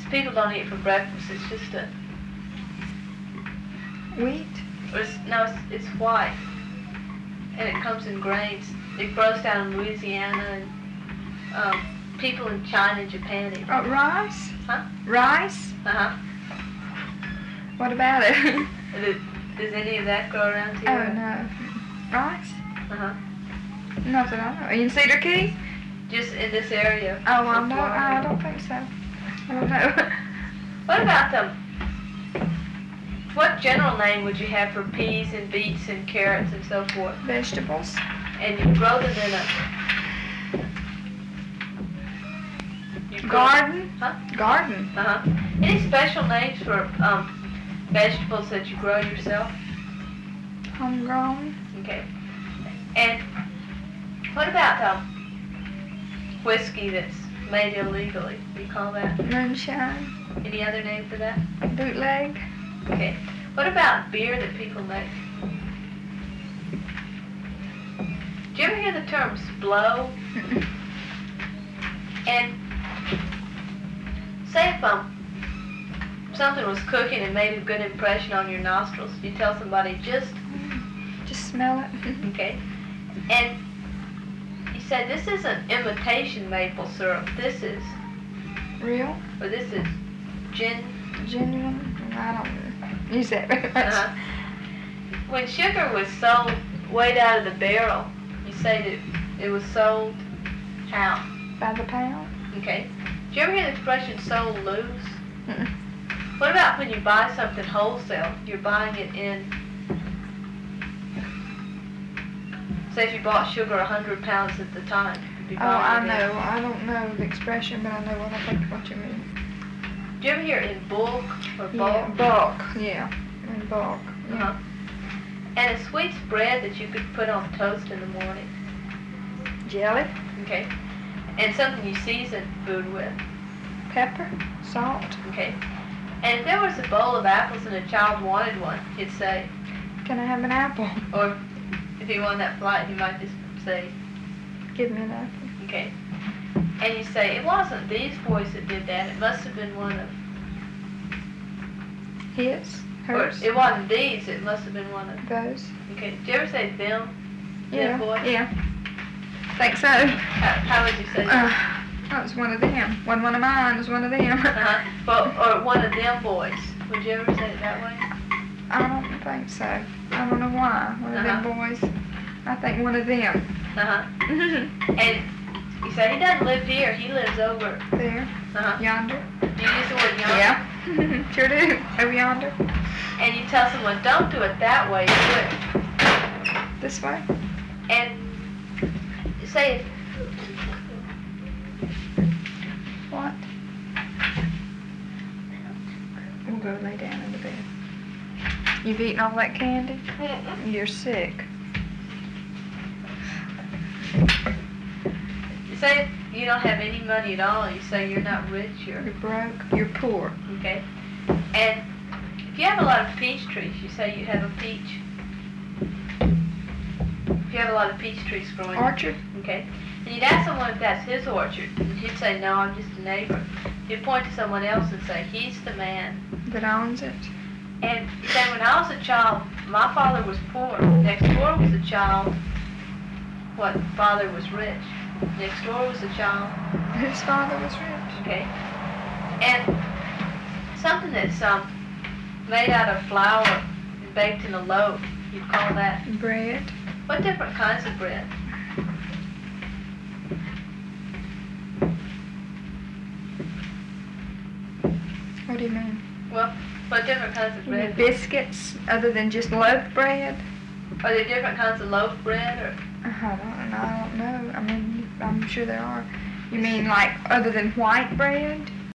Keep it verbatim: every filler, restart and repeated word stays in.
people don't eat for breakfast. It's just a wheat. It's, no, it's, it's white, and it comes in grains. It grows down in Louisiana, and um, people in China and Japan eat it. Oh, rice? Huh? Rice? Uh-huh. What about it? Does, does any of that grow around here? Oh, no. Rice? Uh-huh. Not that I know. Are you in Cedar Key? Just in this area. Oh, well, no, I don't think so. I don't know. What about them? What general name would you have for peas and beets and carrots and so forth? Vegetables. And you grow them in a... You grow Garden? Huh? Garden. Uh-huh. Any special names for um, vegetables that you grow yourself? Homegrown. Okay. And what about um, whiskey that's made illegally? Do you call that? Moonshine. Any other name for that? Bootleg. Okay. What about beer that people make? Do you ever hear the terms blow? And say if um, something was cooking and made a good impression on your nostrils, you tell somebody just... Just smell it. Okay. And you say, this isn't imitation maple syrup. This is... Real? Or this is gin... Genuine? I don't use that very much. Uh-huh. When sugar was sold, weighed out of the barrel, you say that it was sold how? By the pound? Okay. Do you ever hear the expression sold loose? Mm-mm. What about when you buy something wholesale? You're buying it in... Say if you bought sugar one hundred pounds at the time. You'd be Oh, buying I it in- know. I don't know the expression, but I know what I think what you mean. Do you ever hear it in bulk or Yeah, bulk? bulk. Yeah, in bulk. Yeah. Uh-huh. And a sweet spread that you could put on toast in the morning. Jelly, Okay. And something you season food with. pepper, salt. Okay. And if there was a bowl of apples and a child wanted one, you'd say, Can I have an apple? or if he won that flight, he might just say, Give me an apple. okay. And you say, it wasn't these boys that did that. It must have been one of... His? Or Hers? it wasn't these. It must have been one of... Those? Okay. Do you ever say them? Yeah. Them boys? Yeah. Think so. How, how would you say Uh, that? that was one of them. Wasn't one of mine. It was one of them. Uh-huh. But, or one of them boys. Would you ever say it that way? I don't think so. I don't know why. One of Uh-huh. them boys. I think one of them. Uh-huh. And you say, he doesn't live here. He lives over... There. Uh-huh. Yonder. You use the word yonder? Yeah. Sure do. Over yonder. And you tell someone, don't do it that way, do it. This way. And say, What? We'll go lay down in the bed. You've eaten all that candy? You're sick. say if you don't have any money at all, you say you're not rich, you're, You're broke. You're poor. okay? And if you have a lot of peach trees, you say you have a peach. If you have a lot of peach trees growing. Orchard? Okay. And you'd ask someone if that's his orchard. And he'd say, no, I'm just a neighbor. You'd point to someone else and say, he's the man. That owns it. And you say, when I was a child, my father was poor. Next door was a child. What? Father was rich. Next door was a child. His father was rich. Okay. And something that's um made out of flour and baked in a loaf, you'd call that. Bread. What different kinds of bread? What do you mean? Well, what different kinds of You mean bread? biscuits other than just loaf bread? Are there different kinds of loaf bread or? I don't, I don't know. I mean, I'm sure there are. You mean like other than white bread?